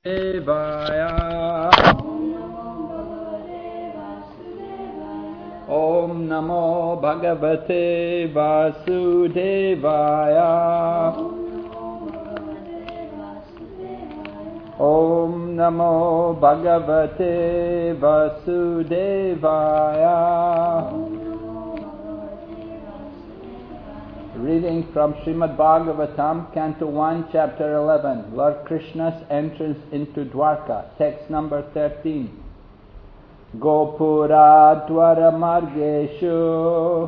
Devaya. Om Namo Bhagavate Vasudevaya. Om Namo Bhagavate Vasudevaya. Reading from Srimad Bhagavatam, Canto 1, Chapter 11, Lord Krishna's entrance into Dwarka, text number 13. Gopura Dwara Margeshu,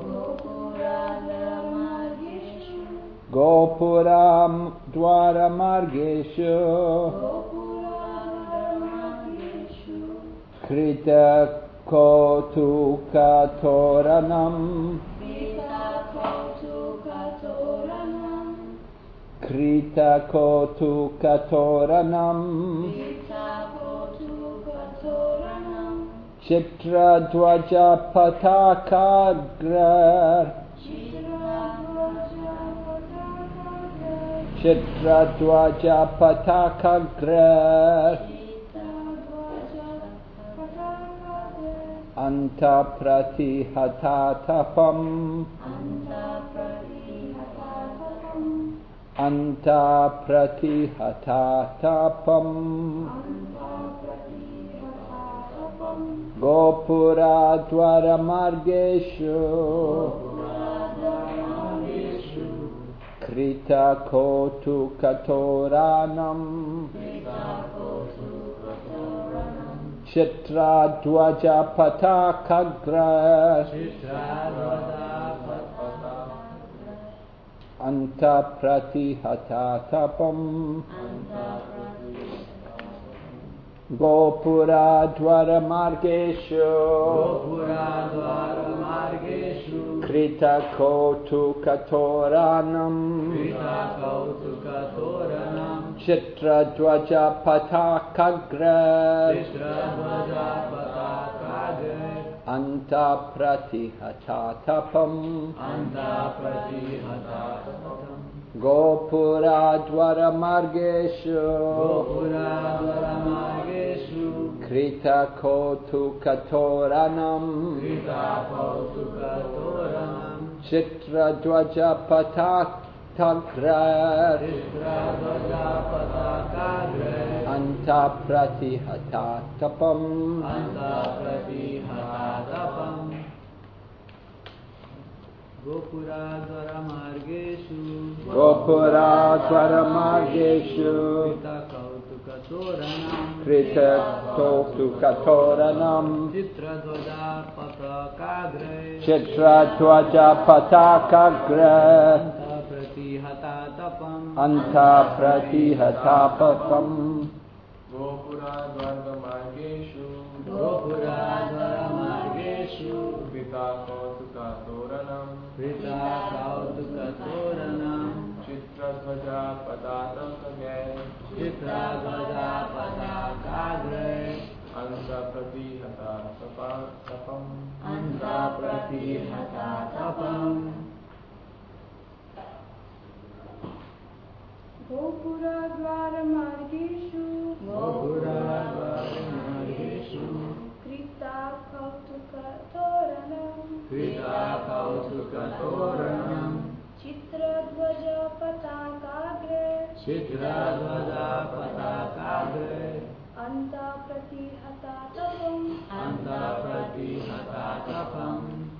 Gopura Dwara Margeshu, Krita Kotuka Toranam, Krita Kotuka Toranam, Chitra Dwaja Patakagra, Chitra Dwaja Patakagra, Anta Pratihatatapam, Anta Pratihatatapam, Gopura Dwara Margeshu, Krita Kotuka Toranam, Chitra Dwaja Patakagra, Anta Pratihatatapam, Gopura Dwara Margeshu, Krita Kotuka Toranam, Chitra Dwaja Patakagra, Anta Pratihatatapam, Gopura Dwara Margeshu, Krita Kotuka Toranam, Chitra Dwaja Patakagra, Anta Pratihatatapam, Gopura Dwara Margeshu, Gopura Dwara Margeshu, Krita Kotuka Toranam, Chitra Dwaja Patakagre, Chitra Dwaja Patakagra, Anta Pratihatatapam, Gopura Dwara Margeshu, Gopura Dwara Margeshu, Krita Kotuka Toranam, Krita Kotuka Toranam, Chitra Dwaja Patakagre, Chitra Dwaja Patakagre, Anta Pratihatatapam, Anta Pratihatatapam. Gopura Dwara Margeshu, Gopura Dwara Margeshu, Krita Kautuka Toranam, Krita Kautuka Toranam, Chitra Dwaja Patakagre, Chitra Dwaja Patakagre, Anta Pratihatatapam, Anta Pratihatatapam.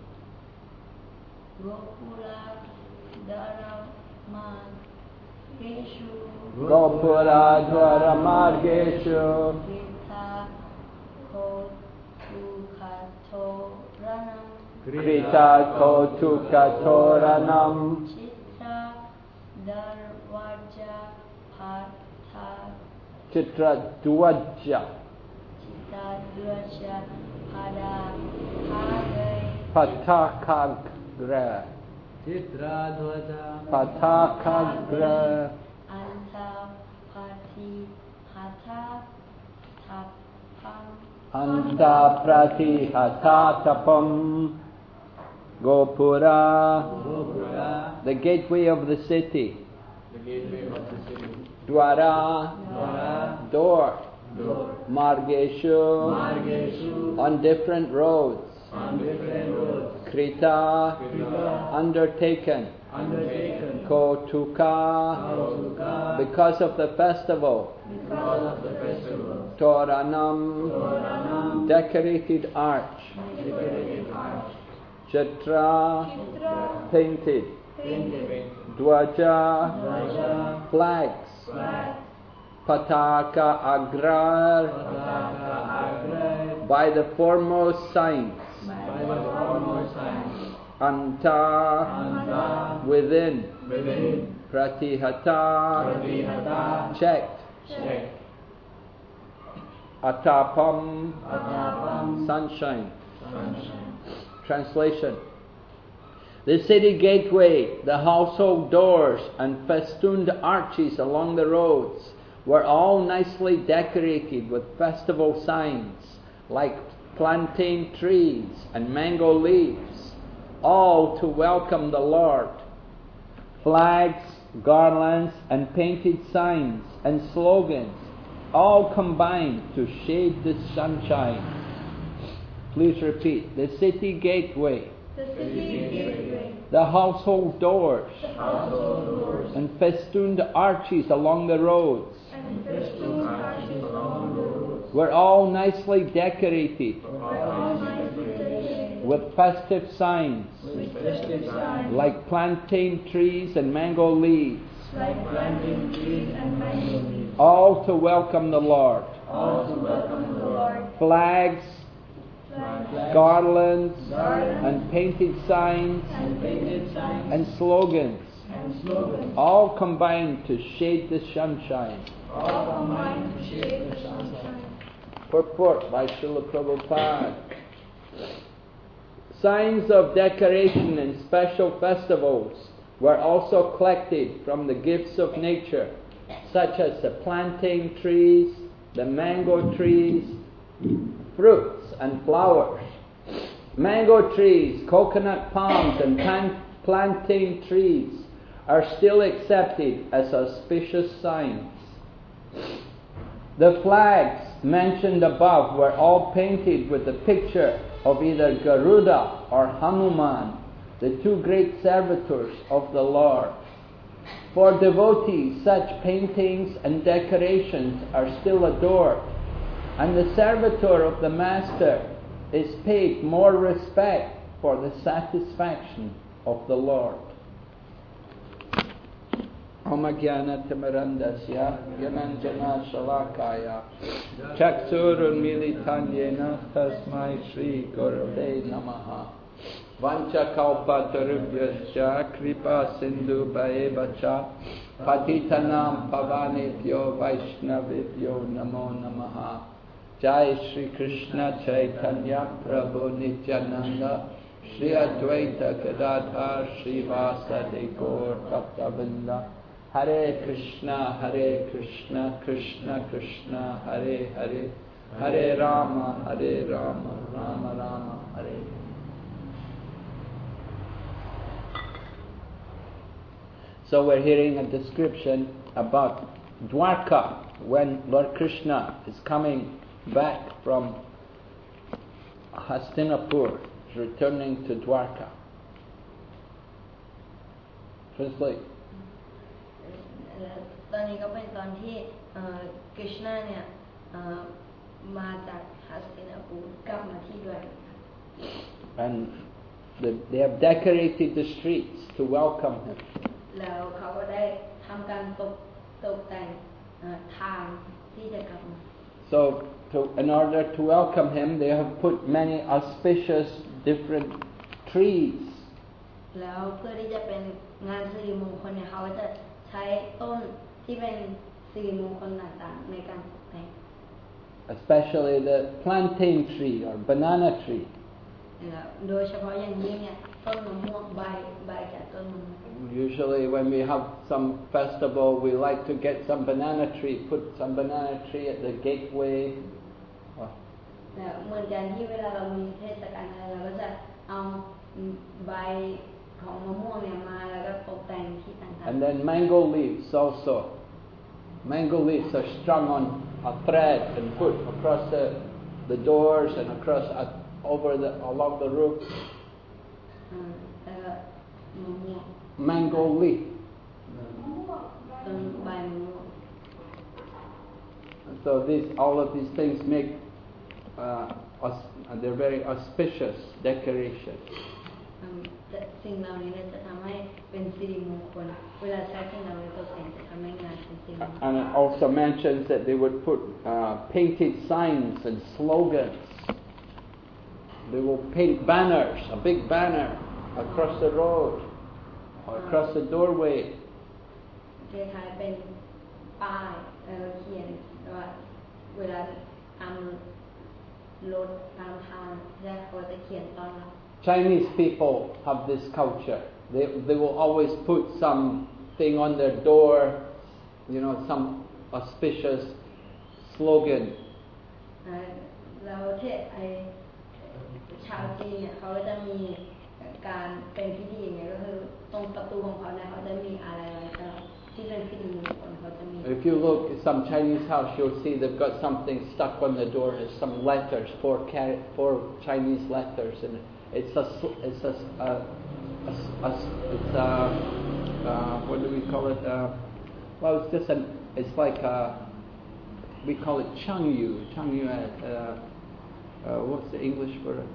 Gopura Dwara Margeshu, Gopura Dwara Margeshu, Krita Kotuka Toranam, Krita Kotuka Toranam, Chitra Dwaja Chitra Dwaja Patakagra, Chitra Dwaja Patakagra, Anta Pratihatatapam, Anta Pratihatatapam, Gopura, Gopura, the gateway of the city. the gateway of the city. Dwara, Dwara, door, door, Margeshu, Margeshu, on different roads, on different roads, Krita, Krita, undertaken, undertaken, Kotuka, Kautuka, because of the festival, because of the festival, Toranam, Toranam, decorated arch, decorated arch, Chitra, Chitra, painted, painted, Dwaja, Dwaja, flags, flags, Pataka Agrar, Pataka Agrai, by the foremost signs, by the foremost signs, Anta, Anta, within, within, Pratihata, Pratihata, checked, check, Atapam, Atapam, sunshine. sunshine. Translation. The city gateway, the household doors and festooned arches along the roads were all nicely decorated with festival signs like plantain trees and mango leaves, all to welcome the Lord. Flags, garlands and painted signs and slogans all combined to shade the sunshine. Please repeat. The city gateway, the city gateway, the household doors Household doors, and festooned arches along the roads and festooned arches along the roads, were all nicely decorated were all nicely decorated with festive signs with festive signs, like plantain trees and mango leaves, like plantain trees and mango leaves, all to welcome the Lord. all to welcome the Lord. Flags, flags, garlands garlands, and painted signs And painted signs, and slogans, and slogans, all combined to shade the sunshine. all combined to shade the sunshine. Purport by Srila Prabhupada. Signs of decoration in special festivals were also collected from the gifts of nature, such as the plantain trees, the mango trees, fruits and flowers. Mango trees, coconut palms and plantain trees are still accepted as auspicious signs. The flags mentioned above were all painted with the picture of either Garuda or Hanuman, the two great servitors of the Lord. For devotees, such paintings and decorations are still adored, and the servitor of the Master is paid more respect for the satisfaction of the Lord. Om Jnana Timirandasya Gyananjana Shalakaya Chaksurun Militanyena Tasmai Shri Gurave Namaha Vancha Kalpa Tarubhyascha Kripa Sindhu Bhaevacha Patitanam Pavanebhyo Vaishnavibhyo Namo Namaha Jai Shri Krishna Chaitanya Prabhu Nityananda Shri Advaita Gadadhar Shri Vasadi Gaur Bhaktavinda Hare Krishna, Krishna Krishna, Hare Hare, Hare Rama, Rama Rama, Hare. So we're hearing a description about Dwarka when Lord Krishna is coming back from Hastinapur, returning to Dwarka. Translate. ตอนนี้ก็เป็นตอนที่กฤษณะเนี่ยมาจากฮัสตินาปูรกลับมาที่ดวร And they have decorated the streets to welcome him. แล้วเขาก็ได้ทำการตกแต่งทางที่จะกลับมา So in order to welcome him, they have put many auspicious different trees. แล้วเพื่อที่จะเป็นงานสิริมงคลเนี่ยเขาจะใช้ต้นที่เป็นสิริมงคลต่างๆในการตกแต่ง Especially the plantain tree or banana tree. โดยเฉพาะอย่างยิ่งเนี่ยต้นมะม่วงใบจากต้นมะม่วง Usually when we have some festival, we like to get some banana tree, put some banana tree at the gateway. เหมือนกันที่เวลาเรามีเทศกาลอะไรเราก็จะเอาใบของมะม่วงเนี่ยมาแล้วก็ตกแต่งที่ต่างๆ And then mango leaves also. Mango leaves are strung on a thread and put across the doors and across along the roof. แล้วก็มะม่วง Mango leaf. ต้นใบมะม่วง So all of these things make they're very auspicious decoration. แต่สิ่งเหล่านี้เนี่ยจะทำให้เป็นสิริมงคลเวลาใช้สิ่งเหล่านี้ตกแต่งจะทำให้งานเป็นสิริมงคล And it also mentions that they would put painted signs and slogans. They will paint banners, a big banner across the road or across the doorway. คล้ายๆเป็นป้ายเขียนว่าเวลาทำรถตามทางแล้วเขาจะเขียนต้อนรับ Chinese people have this culture. They will always put something on their door, some auspicious slogan. แล้วชาวจีนเนี่ยเขาก็จะมีการเป็นพิธีอย่างเงี้ยก็คือตรงประตูของเขาเนี่ยเขาจะมีอะไรไว้ตลอดที่เป็นสิริมงคลเขาจะมี If you look at some Chinese house, you'll see they've got something stuck on the door. It's some letters, four Chinese letters, and it's what do we call it? Well, it's like we call it Changyu. Changyu. What's the English for it?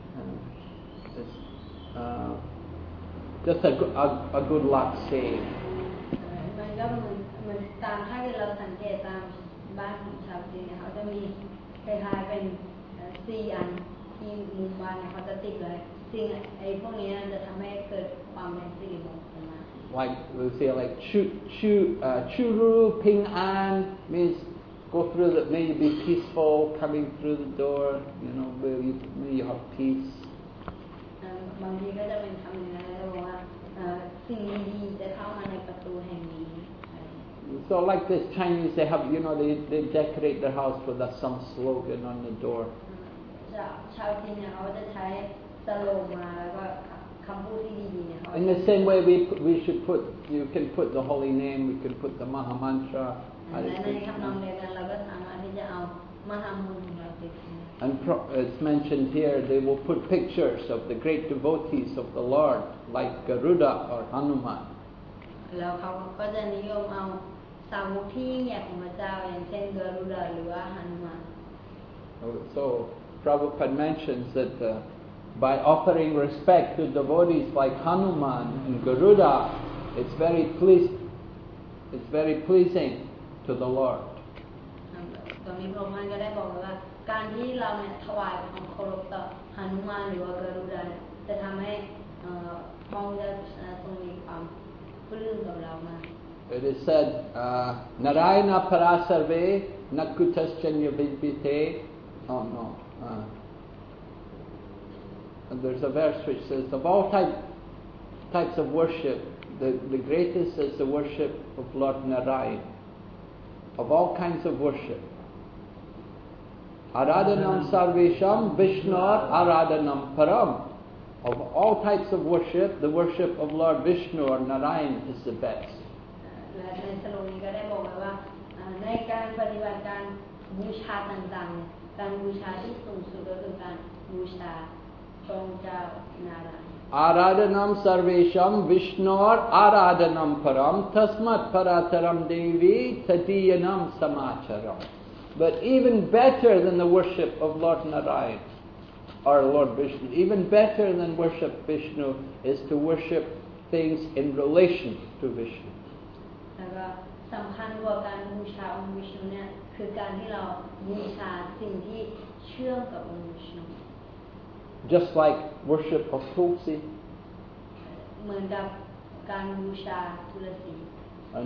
Just a good luck saying. มันก็เหมือนตามถ้าเราสังเกตตามบ้านของชาวจีนเนี่ยเขาจะมีคล้ายๆเป็น4 อันที่มุมบ้านเนี่ยเขาจะติดเลยสิ่งไอ้พวกนี้จะทำให้เกิดความเป็นสิริมงคลมา Like we say, like Churu Ping An means go through that. May you be peaceful coming through the door. May you have peace. บางทีก็จะเป็นคำนี้นะแล้วบอกว่าสิ่งดีๆจะเข้ามาในประตูแห่งนี้ So like this Chinese, they have they decorate their house with some slogan on the door. ชาวจีนเนี่ยเขาจะใช้สโลงมาแล้วก็คำพูดที่ดีๆเนี่ย In the same way, we should put. You can put the holy name. We can put the Maha Mantra. และในคำนองเดียวกันเราก็สามารถที่จะเอามหามนต์ของเราไปใช้ And it's mentioned here, they will put pictures of the great devotees of the Lord, like Garuda or Hanuman. แล้วเขาก็จะนิยมเอาสาวกที่ยิ่งใหญ่ของพระเจ้าอย่างเช่นกรุดาหรือว่าหนุมาน So Prabhupada mentions that by offering respect to devotees like Hanuman and Garuda, it's very pleasing to the Lord. ตรงนี้พระองค์ก็ได้บอกว่าการที่เราเนี่ยถวายความเคารพต่อหนุมานหรือว่ากรุดาจะทำให้พระองค์จะทรงมีความปลื้มกับเรามาก It is said, Narayana parasarve nakutaschanya vidvite. Oh no. And there's a verse which says, of all types of worship, the greatest is the worship of Lord Narayan. Of all kinds of worship. Aradhanam sarvesham vishnor aradhanam param. Of all types of worship, the worship of Lord Vishnu or Narayan is the best. และในสโลนี้ก็ได้บอกไว้ว่าในการปฏิบัติการบูชาต่างๆการบูชาที่สูงสุดก็คือการบูชาพระองค์เจ้านารายณ์ Aradhanam sarvesham vishnor aradhanam param tasmat parataram devi tadiyanam samacharam. But even better than the worship of Lord Narayan or Lord Vishnu, even better than worship Vishnu is to worship things in relation to Vishnu. แล้วก็สำคัญกว่าการบูชาองค์วิชณุเนี่ยคือการที่เราบูชาสิ่งที่เชื่อมกับองค์วิชณุ Just like worship of Tulsi เหมือนกับการบูชาทุลสี and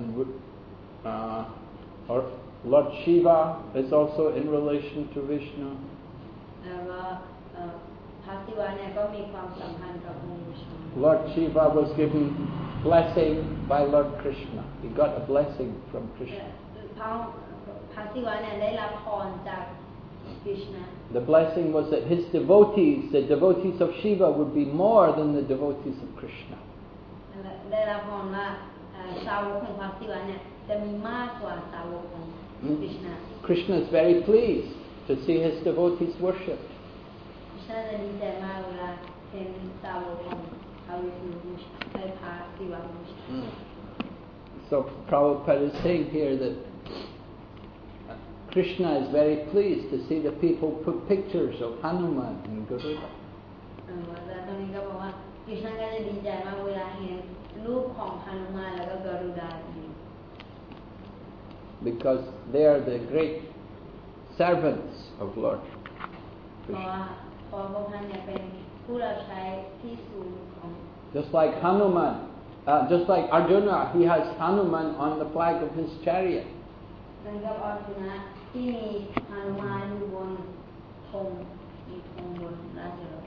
or Lord Shiva is also in relation to Vishnu. แล้วก็พระศิวะเนี่ยก็มีความสัมพันธ์กับองค์วิชณุ Lord Shiva was given blessing by Lord Krishna. He got a blessing from Krishna. พระศิวะเนี่ยได้รับพรจากคริชนา The blessing was that his devotees, the devotees of Shiva, would be more than the devotees of Krishna. ได้รับพรว่าชาวกของพระศิวะเนี่ยจะมีมากกว่าสาวกของคริชนา Krishna is very pleased to see his devotees worshipped. คริชนาจะดีใจมากเวลาเห็นสาวกของพระวิษณุบูชาได้พระศิวะบูชา So Prabhupada is saying here that Krishna is very pleased to see the people put pictures of Hanuman and Garuda. แล้วตรงนี้ก็บอกว่าคริชนาก็จะดีใจมากเวลาเห็นรูปของหนุมานแล้วก็กรุดา Because they are the great servants of Lord เพราะ Krishna. ว่าพระองค์ท่านเนี่ยเป็นผู้รับใช้ที่สูงของ Just like Hanuman, just like Arjuna, he has Hanuman on the flag of his chariot. นั่นก็อร์จุนะที่มีหนุมานอยู่บนธงมีธงบนราชรถ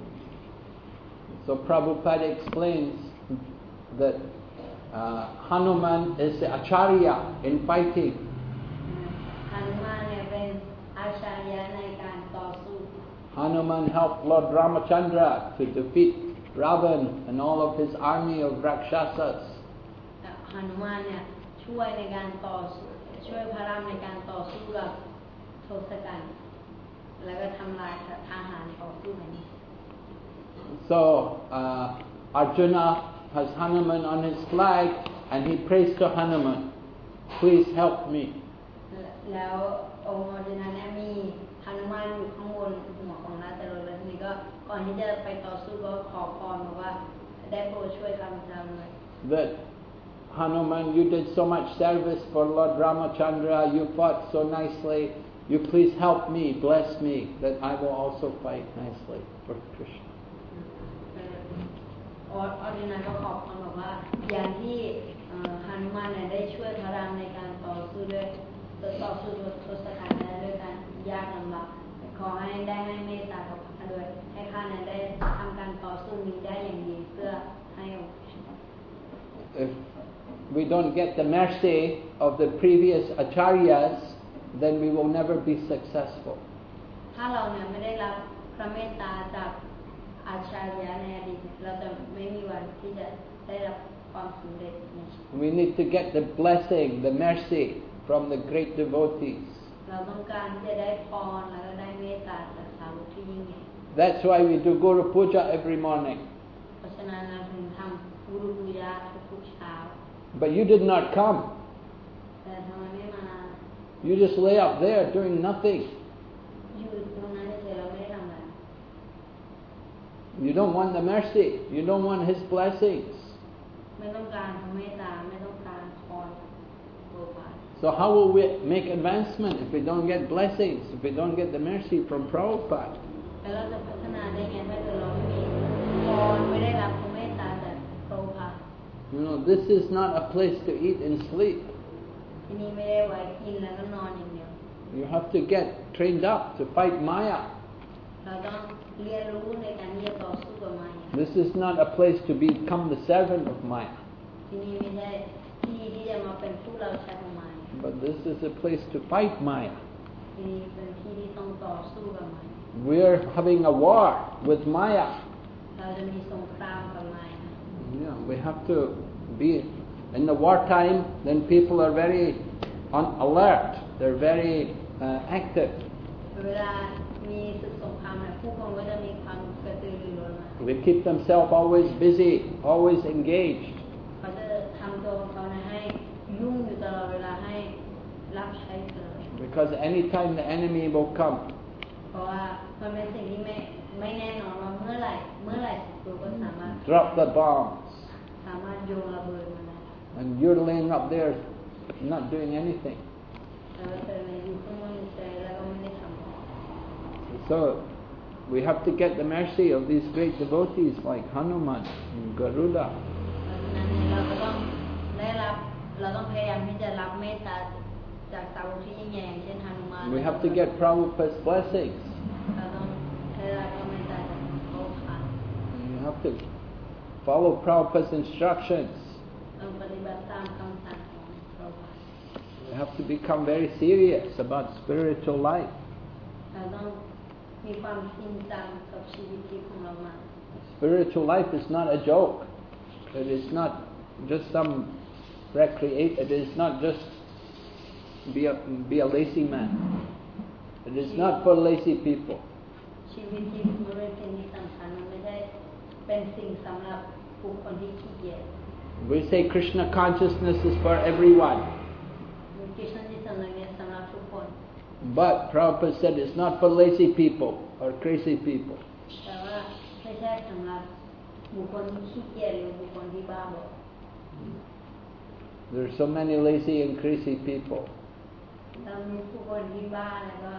So Prabhupada explains that Hanuman is the acharya in fighting. หนุมานเนี่ยเป็นอาชาญะในการต่อสู้ Hanuman helped Lord Ramachandra to defeat Ravan and all of his army of Rakshasas. หนุมานเนี่ยช่วยในการต่อสู้ช่วยพระรามในการต่อสู้กับโทศกัณฐ์แล้วก็ทำลายทหารต่อสู้กัน So Arjuna has Hanuman on his flag and he prays to Hanuman, please help me. แล้วองค์อร์จุนะเนี่ยมีหนุมานอยู่ข้างบนหัวของราชรถแล้วทีนี้ก็ก่อนที่จะไปต่อสู้ก็ขอพรบอกว่าได้โปรดช่วยข้าพเจ้าด้วย That Hanuman, you did so much service for Lord Ramachandra, you fought so nicely, you please help me, bless me, that I will also fight nicely for Krishna. อร์จุนะก็ขอพรบอกว่าอย่างที่หนุมานเนี่ยได้ช่วยพระรามในการต่อสู้ด้วยต่อสู้โทศกัณฐ์และด้วยการยากลำบากขอให้ได้ให้เมตตากับข้าด้วยให้ข้าเนี่ยได้ทำการต่อสู้นี้ได้อย่างดีเพื่อให้องค์ If we don't get the mercy of the previous acharyas, then we will never be successful. ถ้าเราเนี่ยไม่ได้รับพระเมตตาจากอาชาญะในอดีตเราจะไม่มีวันที่จะได้รับความสำเร็จในชีวิต We need to get the blessing, the mercy from the great devotees. เราต้องการที่จะได้พรแล้วก็ได้เมตตาจากสาวกที่ยิ่งใหญ่ That's why we do Guru Puja every morning. เพราะฉะนั้นเราถึงทำกุรุบูชาทุกๆเช้า But you did not come. แต่ทำไมไม่มา You just lay up there doing nothing. อยู่ตรงนั้นเฉยๆเราไม่ได้ทำอะไร You don't want the mercy. You don't want His blessings. ไม่ต้องการพระเมตตาไม่ต้องการพรโปรดปราน So how will we make advancement if we don't get blessings, if we don't get the mercy from Prabhupada? แล้วเราจะพัฒนาได้ไงถ้าเกิดเราไม่มีพรไม่ได้รับพระเมตตาจากพระองค์ You know, this is not a place to eat and sleep. ที่นี่ไม่ได้ไว้กินแล้วก็นอนอย่างเดียว You have to get trained up to fight Maya. เราต้องเรียนรู้ในการที่จะต่อสู้กับมาร This is not a place to become the servant of Maya, ที่นี่ไม่ใช่ที่ที่จะมาเป็นผู้เราใช้ของมาร but this is a place to fight Maya. ที่นี่เป็นที่ที่ต้องต่อสู้กับมาร We're having a war with Maya. เราจะมีสงครามกับมาร Yeah, we have to be in the wartime. Then people are very on alert. They're very active. เวลามีศึกสงครามเนี่ยผู้คนก็จะมีความกระตือรือร้นมาก They keep themselves always busy, always engaged. เขาจะทำตัวของเขานะให้ยุ่งอยู่ตลอดเวลาให้รับใช้ตลอด Because anytime the enemy will come, เพราะว่ามันเป็นสิ่งที่ไม่แน่นอนว่าเมื่อไหร่ศัตรูก็สามารถ drop the bombs, โยนระเบิดมาได้ and you're laying up there not doing anything. แล้วก็จะอยู่ข้างบนเฉยๆแล้วก็ไม่ได้ทำอะไร So we have to get the mercy of these great devotees like Hanuman and Garuda. เพราะฉะนั้นเนี่ยเราก็ต้องเราต้องพยายามที่จะรับเมตตาจากสาวกที่ยิ่งใหญ่อย่างเช่นหนุมาน We have to get Prabhupada's blessings. เราต้องได้รับพระเมตตาจากพระองค์ And you have to follow Prabhupada's instructions. ต้องปฏิบัติตามคำสั่งของพระองค์ We have to become very serious about spiritual life. เราต้องมีความจริงจังกับชีวิตที่ของเรามา Spiritual life is not a joke. It is not just some recreate. It is not just be a lazy man. It is not for lazy people. ชีวิตที่มันเป็นสิ่งที่สำคัญมันไม่ได้เป็นสิ่งสำหรับบุคคลที่ขี้เกียจ We say Krishna consciousness is for everyone. คริสต์ที่สำนึกเนี่ยสำหรับทุกคน But Prabhupada said it's not for lazy people or crazy people. แต่ว่าไม่ใช่สำหรับบุคคลที่ขี้เกียจหรือบุคคลที่บ้าบอ There are so many lazy and crazy people. เรามีผู้คนที่บ้าแล้วก็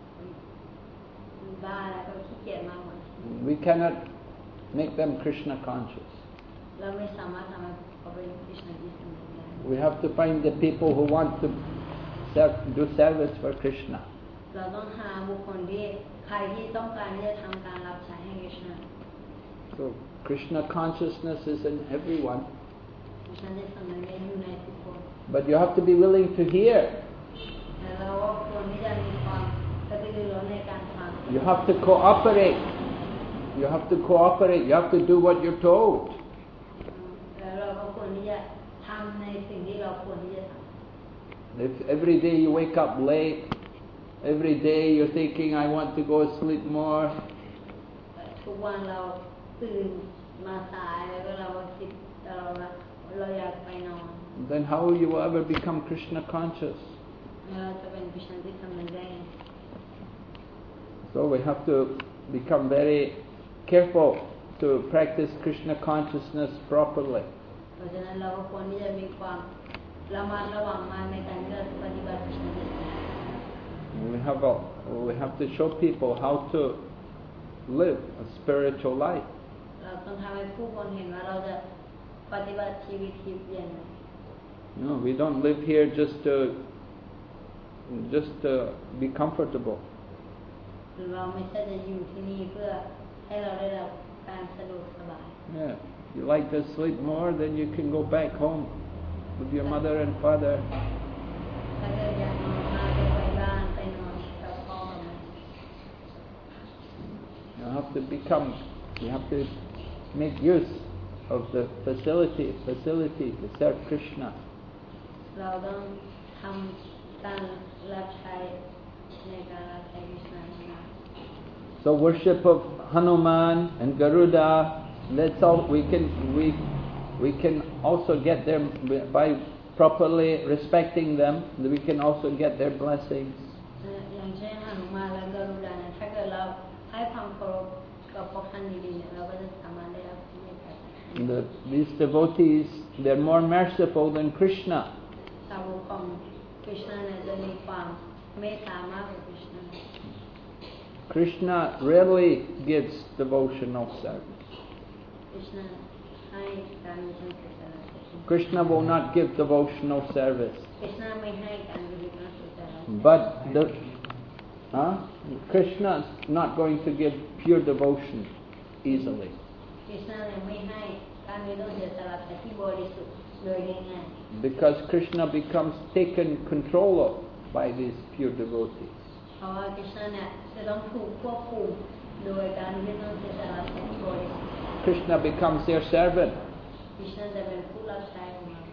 ขี้เกียจมากกว่า We cannot make them Krishna conscious. เราไม่สามารถทำให้เขาเป็นคริสต์ที่สำนึกได้ We have to find the people who want to do service for Krishna. เราต้องหาบุคคลที่ใครที่ต้องการที่จะทำการรับใช้ให้คริสต์ So Krishna consciousness is in everyone. คริสต์ที่สำนึกได้อยู่ในทุกคน But you have to be willing to hear. แต่เราก็ควรที่จะมีความกระตือรือร้นในการฟัง You have to cooperate. You have to cooperate. You have to do what you're told. แล้วเราก็ควรที่จะทำในสิ่งที่เราควรที่จะท If every day you wake up late, every day you're thinking, I want to go sleep more, ำทุกวันเราตื่นมาสายแล้วก็เราก็คิดตลอดว่าเราอยากไปนอน then how will you ever become Krishna conscious? เราจะเป็นคริสต์ที่สำนึกได้ So we have to become very careful to practice Krishna consciousness properly. เพราะฉะนั้นเราก็ควรที่จะมีความระมัดระวังมากในการที่เราจะปฏิบัติคริสต์ที่ We have to show people how to live a spiritual life. เราต้องทำให้ผู้คนเห็นว่าเราจะปฏิบัติชีวิตที่เปลี่ยน No, we don't live here just to be comfortable. หรือเราไม่ใช่จะอยู่ที่นี่เพื่อให้เราได้รับการสะดวกสบาย Yeah, you like to sleep more, then you can go back home with your mother and father. ถ้าเกิดอยากนอนมากก็ไปบ้านไปนอนกับพ่อกับแม่ You have to make use of the facility to serve Krishna. เราต้องทำการรับใช้ในการรับใช้คริสต์นี้ So worship of Hanuman and Garuda, that's all we can also get them by properly respecting them. We can also get their blessings. อย่างเช่นหนุมานและกรุณาถ้าเกิดเราให้ความเคารพกับพวกท่านดีๆเราก็จะสามารถได้รับเมตตา These devotees, they're more merciful than Krishna. สาวกของคริสต์เนี่ยจะมีความเมตตามากกว่าคริสต์ Krishna rarely gives devotional service. คริสต์ให้การบริจาค Krishna will not give devotional service. คริสต์ไม่ให้การบริจาค But Krishna is not going to give pure devotion easily. คริสต์ไม่ให้การบริจาคที่บริสุทธิ์โดยง่าย Because Krishna becomes taken control of by these pure devotees. ๆเพราะว่าคริสต์เนี่ยจะต้องถูกควบคุมโดยการบริจาคที่บริสุทธิ์ Krishna becomes their servant. คริสต์จะเป็นผู้รับใช้ของเรา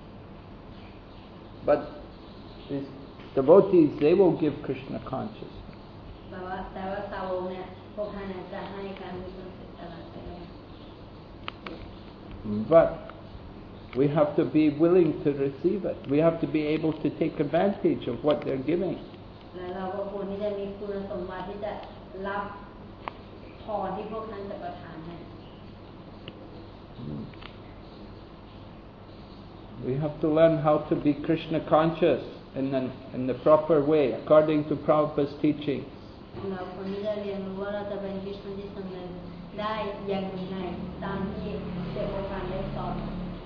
But these devotees, they will give Krishna consciousness. แต่ว่าสาวกเนี่ยพวกท่านจะให้การบริจาค But we have to be willing to receive it. We have to be able to take advantage of what they're giving. และเราก็ควรที่จะมีคุณสมบัติที่จะรับพรที่พวกท่านจะประทานให้ We have to learn how to be Krishna conscious in the proper way, according to Prabhupada's teaching. เราควรที่จะเรียนรู้ว่าเราจะเป็นคริสต์ที่สำเร็จได้อย่างไรตามที่เจ้าพระได้สอน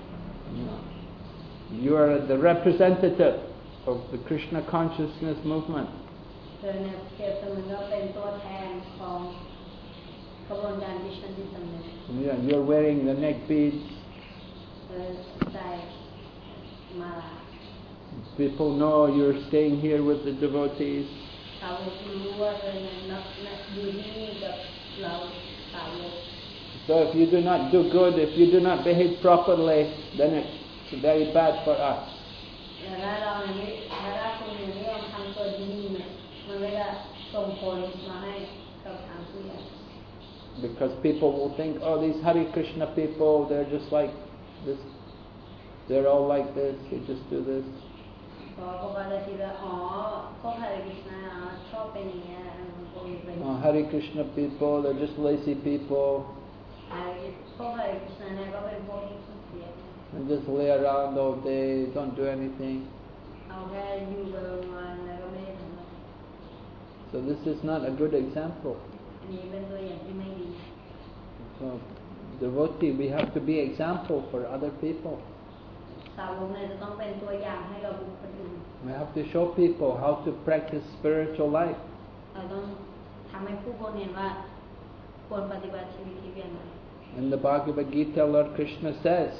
You are the representative of the Krishna consciousness movement. เธอเนี่ยเปรียบเสมือนว่าเป็นตัวแทนของกระบวนการคริสต์ที่สำเร็จ Yeah, you're wearing the neck beads. เธอใส่มาลา People know you're staying here with the devotees. สาวกรู้ว่าเธอเนี่ยอยู่ที่นี่กับเราสาวก So if you do not do good, if you do not behave properly, then It's very bad for us. แต่ถ้าเราเนี่ยถ้าคุณเนี่ยไม่ยอมทำตัวดีๆเนี่ยมันก็จะส่งผลมาให้กับทางผู้ใหญ่ Because people will think, oh, these Hare Krishna people, they're just like this. They're all like this. They just do this. เพราะพวกเขาจะคิดว่าอ๋อพวกฮาริคริชนาชอบเป็นอย่างเงี้ยพวกนี้เป็น Oh, Hare Krishna people, they're just lazy people. พวกฮาริคริชนาเนี่ยก็เป็นพวกที่ขี้เกียจ And just lay around all day, don't do anything. เอาแค่อยู่กับวันแล้วก็ไม่ได้ทำอะไร So this is not a good example. อันนี้เป็นตัวอย่างที่ไม่ดี So devotee, we have to be example for other people. สาวกเนี่ยจะต้องเป็นตัวอย่างให้กับบุคคลอื่น We have to show people how to practice spiritual life. เราต้องทำให้ผู้คนเห็นว่าควรปฏิบัติชีวิตที่เป็นอย่างไร In the Bhagavad Gita, Lord Krishna says,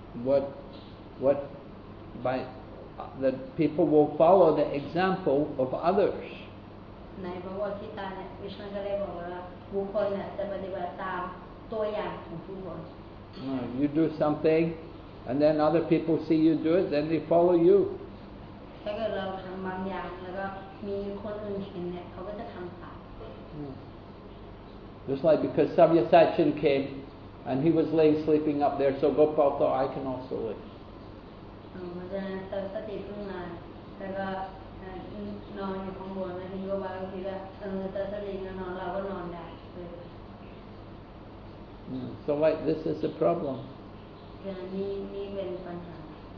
that people will follow the example of others. ในพระวจนะเนี่ยวิชณุก็เลยบอกว่าบุคคลเนี่ยจะปฏิบัติตามตัวอย่างของผู้คน You do something, and then other people see you do it, then they follow you. ถ้าเกิดเราทำบางอย่างแล้วก็มีคนอื่นเห็นเนี่ยเขาก็จะทำตาม Just like because Savyasachin came, and he was laying sleeping up there, so Gopal thought, I can also lay. เพราะฉะนั้นสติเพิ่งมาแล้วก็นอนอยู่ข้างบนแล้วทีก็ว่าคิดว่าสตินอนเราก็นอนได้ So like this is the problem. นี่เป็นปัญหา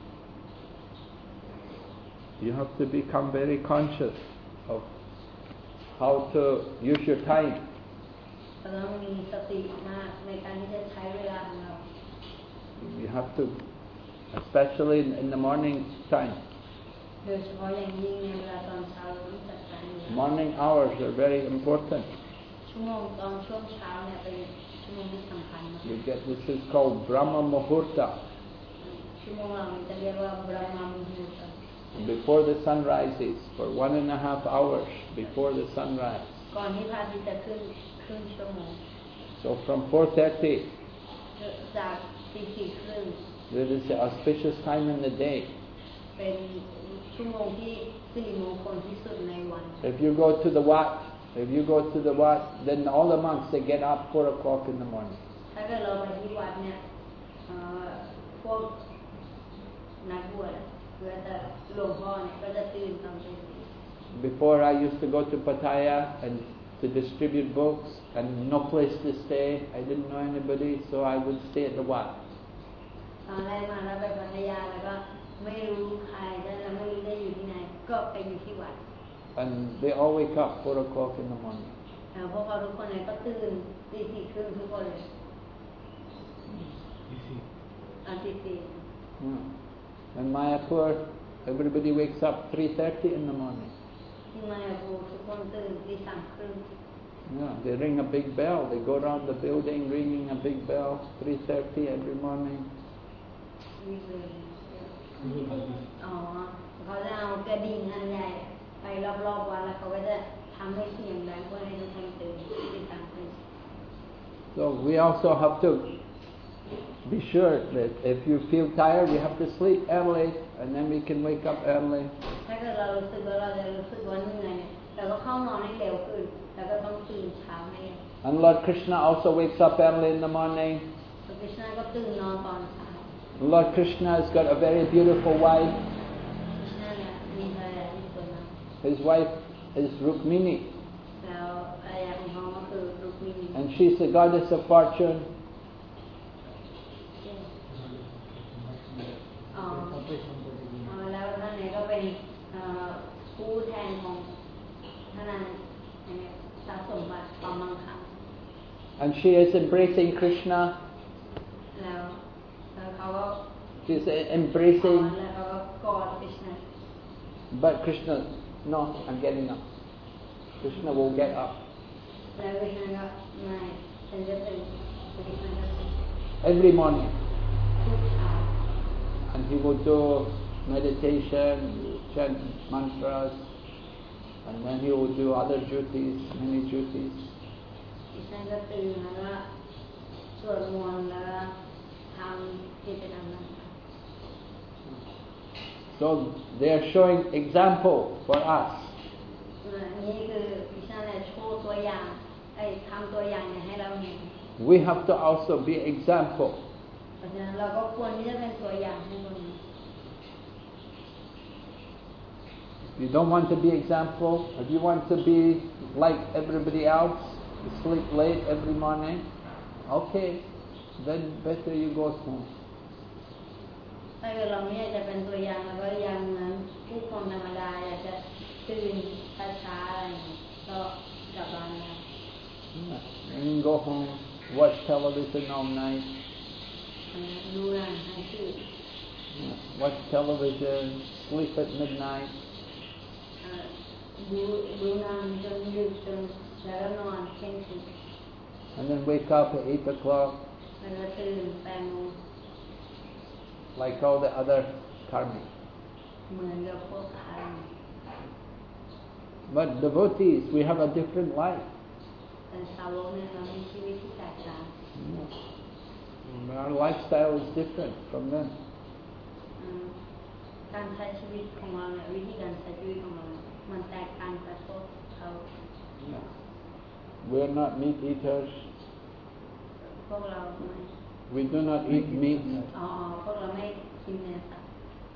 You have to become very conscious of how to use your time. เราต้องมีสติมากในการที่จะใช้เวลาของเรา You have to, especially in the morning time. โดยเฉพาะอย่างยิ่งในเวลาตอนเช้าเราต้องจัดการเวลา Morning hours are very important. ชั่วโมงตอนช่วงเช้าเนี่ยเป็นชั่วโมงที่สำคัญมาก You get this is called Brahma Muhurta. ชั่วโมงเราจะเรียกว่าบรมมุหูต Before the sun rises, for 1.5 hours before the sun rises. ก่อนที่พระอาทิตย์จะขึ้นครึ่งชั่วโมง So from 4:30, จากตีสี่ครึ่ง that is the auspicious time in the day. เป็นชั่วโมงที่สิริมงคลที่สุดในวัน If you go to the Wat, then all the monks they get up 4 o'clock in the morning. ถ้าเกิดเราไปที่วัดเนี่ยพวกนักบวชเพื่อจะหลวงพ่อเนี่ยก็จะตื่นตอนตีสี่ Before I used to go to Pattaya and to distribute books and no place to stay. I didn't know anybody, so I would stay at the Wat. ตอนแรกมาแล้วไปพัทยาแล้วก็ไม่รู้ใครแล้วไม่รู้จะอยู่ที่ไหนก็ไปอยู่ที่วัด And they all wake up 4 o'clock in the morning. พวกเขาทุกคนเนี่ยก็ตื่นตีสี่ครึ่งทุกคนเลยตีสี่ And Mayapur, everybody wakes up 3:30 in the morning. ที่มายาพูทุกคนตื่นตีสามครึ่ง Yeah, they ring a big bell. They go around the building ringing a big bell 3:30 every morning. เขาจะเอากระดิ่งอันใหญ่ไปรอบๆวัดแล้วเขาก็จะทำให้เสียงดังเพื่อให้ทุกคนตื่นตีสามครึ่ง So we also have to be sure that if you feel tired, you have to sleep early, and then we can wake up early. ถ้าเกิดเรารู้สึกว่าเราจะรู้สึกว่าเหนื่อยเนี่ยเราก็เข้านอนให้เร็วขึ้นแล้วก็ต้องตื่นเช้าให้เร็ว And Lord Krishna also wakes up early in the morning. พระคริชนาก็ตื่นนอนตอนเช้า Lord Krishna has got a very beautiful wife. คริชนาเนี่ยมีภรรยาที่สวยมาก His wife is Rukmini, แล้วภรรยาของเขาก็คือรุกมินี and she's the goddess of fortune. แล้วท่านเนี่ยก็เป็นผู้แทนของท่านนั้นทรัพย์สมบัติความมั่งคั่ง And she is embracing Krishna. แล้วเขาก็ She's embracing, แล้วเขาก็กอดคริชนา but Krishna, no, I'm getting up. Krishna will get up. แล้วคริชนาก็ไม่ฉันจะตื่นคริชนาก็ตื่น Every morning. ทุกเช้า And he will do meditation, chant mantras, and then he will do other duties, many duties. คริชนาก็ตื่นแล้วก็สวดมนต์แล้วก็ทำกิจกรรมต่าง So they are showing example for us. นี่คือพิชาเนี่ยโชว์ตัวอย่างทำตัวอย่างให้เราเห็น We have to also be example. เพราะฉะนั้นเราก็ควรที่จะเป็นตัวอย่างให้คนอื่น If you don't want to be example, if you want to be like everybody else, you sleep late every morning, okay, then better you go home. ถ้าเกิดเราไม่อยากจะเป็นตัวอย่างแล้วก็ยังเหมือนผู้คนธรรมดาอยากจะตื่นช้าๆอะไรอย่างนี้ก็กลับบ้านได้ And you go home, watch television all night, ดูหนังทั้งคืน watch television, sleep at midnight, ดูหนังจนดึกจนแล้วก็นอนเที่ยงคืน and then wake up at 8 o'clock, แล้วก็ตื่น8 โมง like all the other karmis. เหมือนกับพวกคาร But devotees, we have a different life. แต่สาวกเนี่ยเรามีชีวิตที่แตกต่าง Our lifestyle is different from them. การใช้ชีวิตของเราเนี่ยวิธีการใช้ชีวิตของเรามันแตกต่างจากพวกเขา We are not meat eaters. พวกเราไม่ We do not eat meat. พวกเราไม่กินเนื้อสัตว์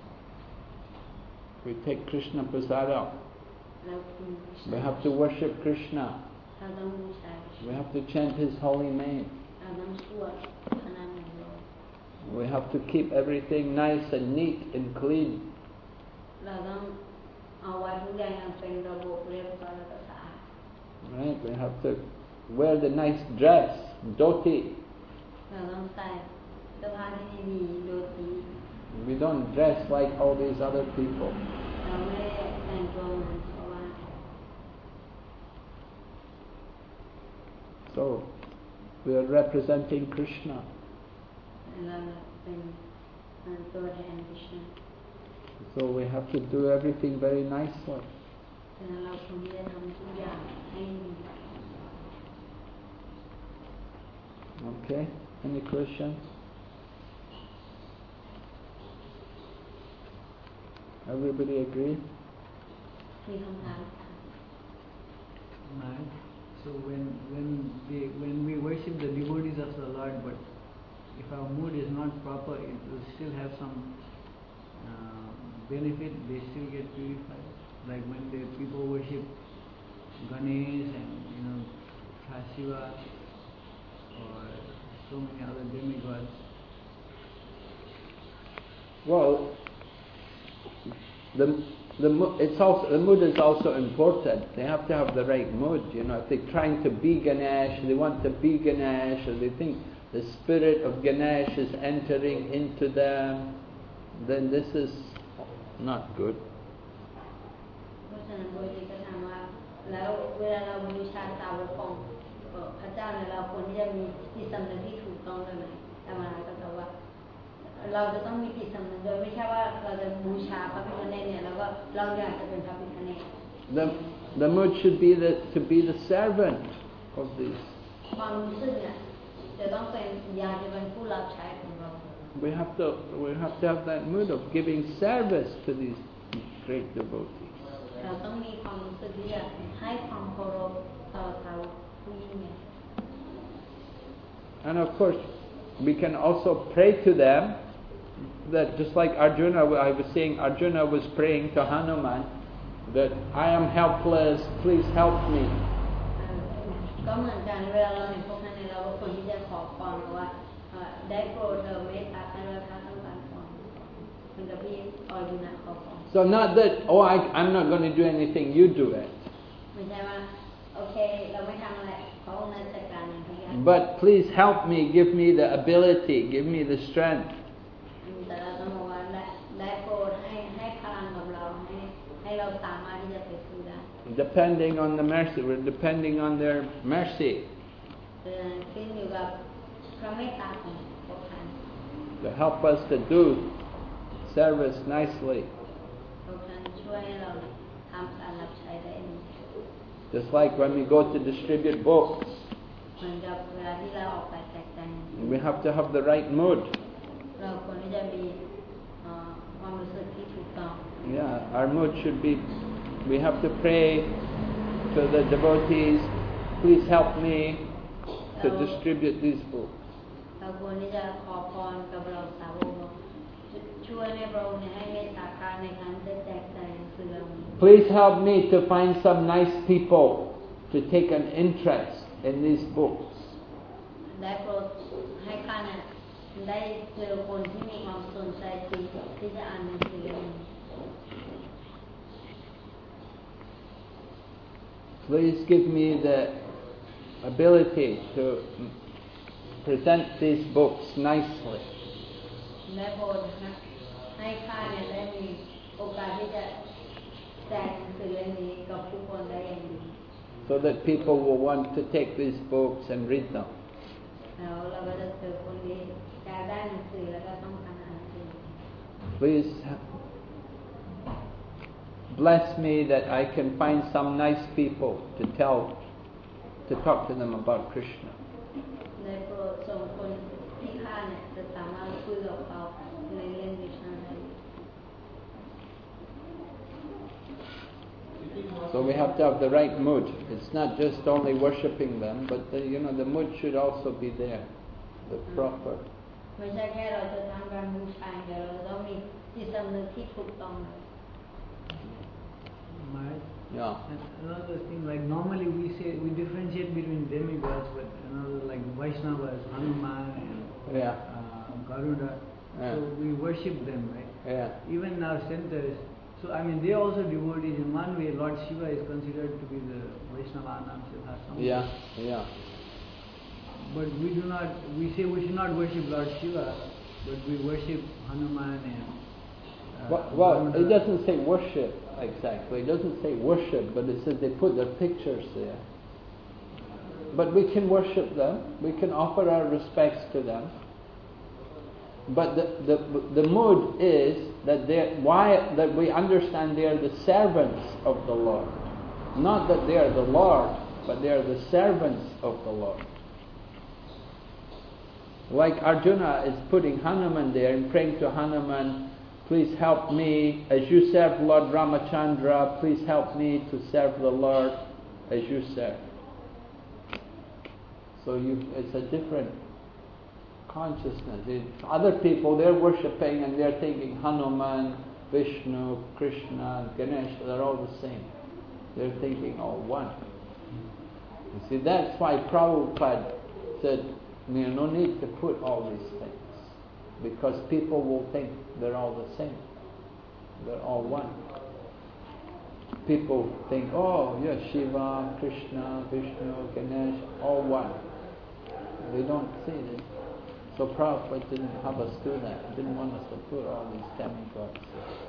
We take Krishna prasada. เรากิน We have to worship Krishna. เราต้องบูชา We have to chant His holy name. เราต้องสวดพระนามของพระองค์ We have to keep everything nice and neat and clean. เราต้องเอาไว้ทุกอย่างเป็นระบบเรียบร้อยแล้วก็สะอาด Right? We have to wear the nice dress, dhoti. เราต้องใส่เสื้อผ้าที่ดีโดยที่ We don't dress like all these other people. เราไม่ได้แต่งตัวเหมือนชาวบ้าน So, we are representing Krishna. เราเป็นตัวแทนคริชนา So we have to do everything very nicely. ฉะนั้นเราควรที่จะทำทุกอย่างให้ดี Okay? Any questions? Everybody agree? มีคำถาม Right. So when we worship the devotees of the Lord, but if our mood is not proper, it will still have some benefit. They still get purified. Like when the people worship Ganesh and Shiva or so many other demigods. Well, the mood is also important. They have to have the right mood. If they're trying to be Ganesh, they want to be Ganesh, or they think the spirit of Ganesh is entering into them, then this is not good. เพราะฉะนั้นโดยที่ก็ถามว่าแล้วเวลาเราบูชาสาวกของพระเจ้าเนี่ยเราควรที่จะมีจิตสำนึกที่ถูกต้องด้วยไหมแต่มาก็ตอบว่าเราจะต้องมีจิตสำนึกโดยไม่ใช่ว่าเราจะบูชาพระพิฆเนศเนี่ยแล้วก็เราอยากจะเป็นพระพิฆเนศ The mood should be to be the servant of these. ความรู้สึกเนี่ยจะต้องเป็นอยากจะเป็นผู้รับใช้ของเรา We have to have that mood of giving service to these great devotees. เราต้องมีความรู้สึกที่จะให้ความเคารพต่อสาวกผู้ยิ่งใหญ่ And of course, we can also pray to them. That just like Arjuna, I was saying, Arjuna was praying to Hanuman that I am helpless, please help me. ก็เหมือนกันเวลาเราเห็นพวกนั้นเนี่ยเราก็ควรที่จะขอพรว่าได้โปรดเธอเมตตาให้เราท่านต้องการพรเหมือนกับพี่ออยดูนะขอพร So not that, I'm not going to do anything, you do it. ไม่ใช่ว่าโอเคเราไม่ทำอะไรเพราะองค์นั้นจัดการอย่างที่อยาก But please help me, give me the ability, give me the strength. แต่เราต้องบอกว่าได้โปรดให้พลังกับเราให้เราสามารถที่จะไปสู้ได้ Depending on the mercy, we're depending on their mercy ขึ้นอยู่กับพระเมตตาของพวกท่าน to help us to do service nicely. พวกท่านช่วยให้เราทำการรับใช้ได้ดี Just like when we go to distribute books, เหมือนกับเวลาที่เราออกไปแจกจ่าย we have to have the right mood. เราควรที่จะมีคความรู้สึกที่ถูกต้อง Yeah, our mood should be, we have to pray to the devotees, please help me to distribute these books. เราควรที่จะขอพรกับเราสาวกว่าช่วยให้พระองค์ให้เมตตาการในการได้แจกจ่ายหนังสือเหล่านี้ Please help me to find some nice people to take an interest in these books. ได้โปรดให้ข้าเนี่ยได้เจอคนที่มีความสนใจจริงที่จะอ่านหนังสือเล่มนี้ Please give me the ability to present these books nicely. ได้โปรดให้ข้าเนี่ยได้มีโอกาสที่จะแจกหนังสือเล่มนี้กับผู้คนได้อย่างดี So that people will want to take these books and read them. แล้วเราก็จะเจอคนที่อยากได้หนังสือแล้วก็ต้องการอ่านหนังสือ Please bless me that I can find some nice people to talk to them about Krishna. ได้โปรดส่งคนที่ข้าเนี่ยจะสามารถคุยกับเขาในเรื่องวิชาได้ So we have to have the right mood. It's not just only worshipping them, but the mood should also be there, the proper. ไม่ใช่แค่เราจะทำการบูชาเดี๋ยวเราต้องมีจิตสำนึกที่ถูกต้อง Maharaj. Yeah. And another thing, like normally we differentiate between demigods, but another like Vaishnavas, Hanuman and Yeah. Garuda. Yeah. So we worship them, right? Yeah. Even in our centers. So I mean, they are also devotees. In one way, Lord Shiva is considered to be the Vaishnava Anam Siddhartha. Yeah. Yeah. But we do not. We say we should not worship Lord Shiva, but we worship Hanuman and. Well, Garuda. it doesn't say worship exactly. It doesn't say worship, but it says they put their pictures there. But we can worship them. We can offer our respects to them. But the mood is that that we understand they are the servants of the Lord. Not that they are the Lord, but they are the servants of the Lord. Like Arjuna is putting Hanuman there and praying to Hanuman, please help me, as you serve Lord Ramachandra, please help me to serve the Lord as you serve. So it's a different consciousness. Other people, they're worshipping and they're thinking Hanuman, Vishnu, Krishna, Ganesh, they're all the same. They're thinking all one. You see, that's why Prabhupada said, no need to put all these things. Because people will think they're all the same. They're all one. People think, oh, yeah, Shiva, Krishna, Vishnu, Ganesh, all one. They don't see this. So Prabhupada didn't have us do that. He didn't want us to put all these demigods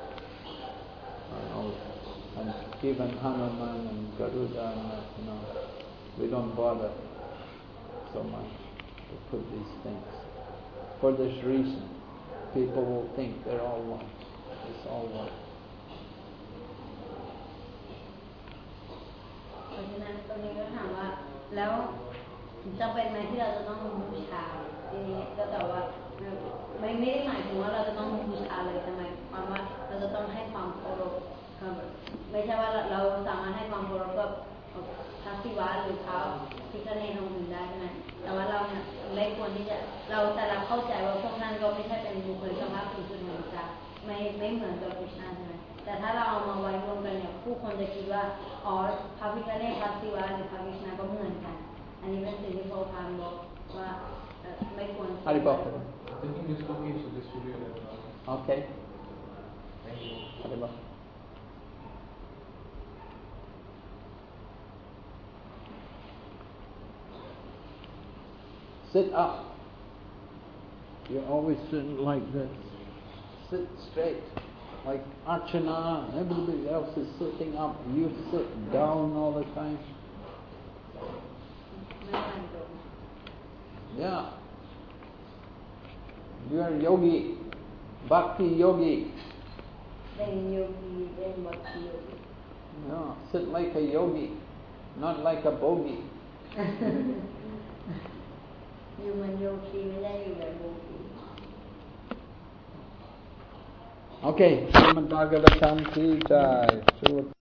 and even Hanuman and Garuda and we don't bother so much to put these things. For this reason, people will think they're all one. It's all one. เพราะฉะนั้นตรงนี้ก็ถามว่าแล้วจำเป็นไหมที่เราจะต้องบูชาทีนี้ก็แต่ว่าไม่ได้หมายถึงว่าเราจะต้องบูชาเลยแต่หมายความว่าเราจะต้องให้ความเคารพไม่ใช่ว่าเราสามารถให้ความเคารพกับพระศิวะหรือพระพิฆเนศองค์อื่นได้ใช่ไหมแต่ว่าเราเนี่ยไม่ควรที่จะแต่เราเข้าใจว่าพวกท่านก็ไม่ใช่เป็นบุคลิกภาพสูงสุดของพระไม่เหมือนกับคริสต์ใช่ไหมแต่ถ้าเราเอามาไว้รวมกันเนี่ยผู้คนจะคิดว่าอ๋อพระพิฆเนศพระศิวะหรือพระวิษณุก็เหมือนกันอันนี้เป็นสิ่งที่พระพานบอกว่าไม่ควร Haribol. I think this book is distributed. Okay. Thank you. Haribol. Sit up. You're always sitting like this. Sit straight. Like Archana, everybody else is sitting up. You sit down all the time. Yeah. You are yogi. Bhakti yogi. เป็นโยกีเป็นบัคคีโยกี No, sit like a yogi, not like a bogie. อยู่เหมือนโยคีไม่ได้อยู่แบบโยกี Okay, Srimad Bhagavatam ki jai.